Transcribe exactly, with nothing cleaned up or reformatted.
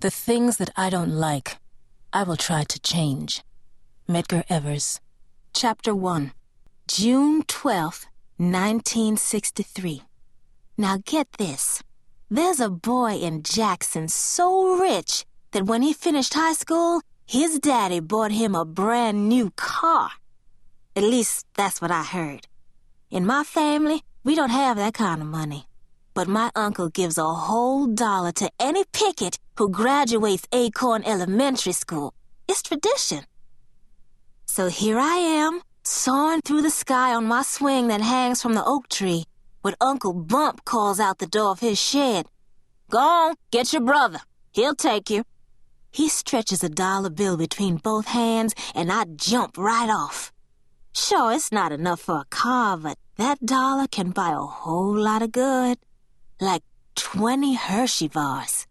The things that I don't like, I will try to change. Medgar Evers. Chapter one. June twelfth, nineteen sixty-three. Now get this. There's a boy in Jackson so rich that when he finished high school, his daddy bought him a brand new car. At least, that's what I heard. In my family, we don't have that kind of money. But my uncle gives a whole dollar to any picket who graduates Acorn Elementary School. It's tradition. So here I am, soaring through the sky on my swing that hangs from the oak tree, when Uncle Bump calls out the door of his shed. "Go on, get your brother. He'll take you." He stretches a dollar bill between both hands, and I jump right off. Sure, it's not enough for a car, but that dollar can buy a whole lot of good. Like twenty Hershey bars.